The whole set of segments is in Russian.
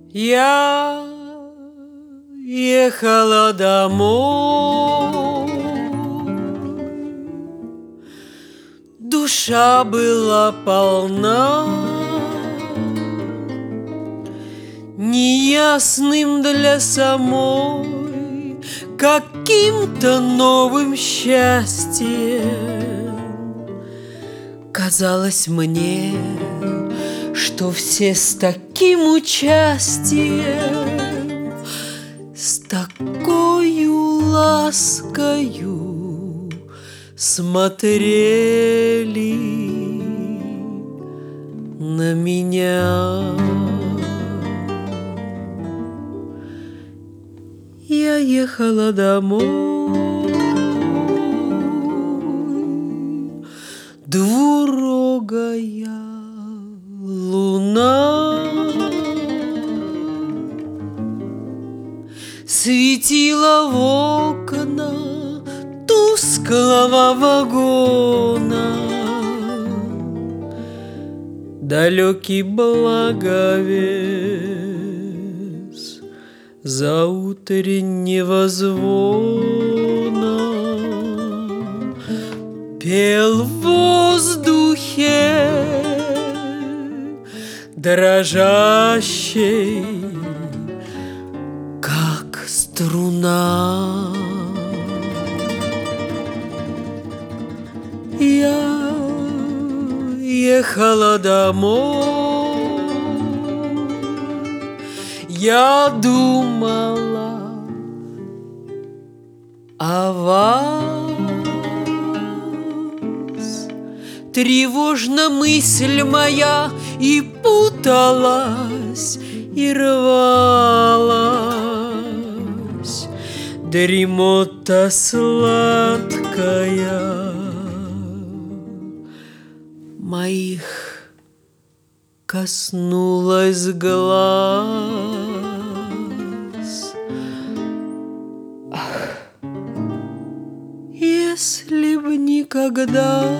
Я ехала домой, душа была полна неясным для самой каким-то новым счастьем. Казалось мне, что все с таким участием, с такою ласкою смотрели на меня. Я ехала домой, двурогая луна светила в окна тусклого вагона. Далекий благовест заутреннего звона пел в воздухе дрожащей, как струна. Я ехала домой, я думала о вас. Тревожна мысль моя и путалась, и рвалась. Дремота сладкая моих коснулась глаз. Ах, если б никогда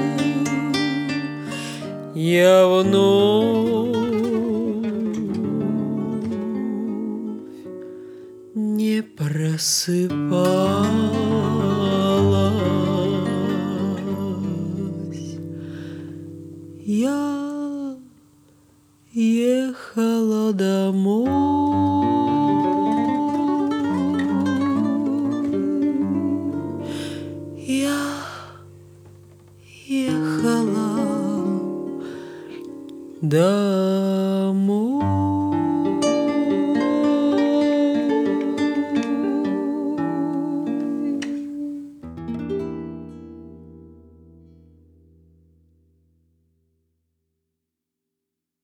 я вновь не просыпалась. Я ехала домой. Я ехала домой.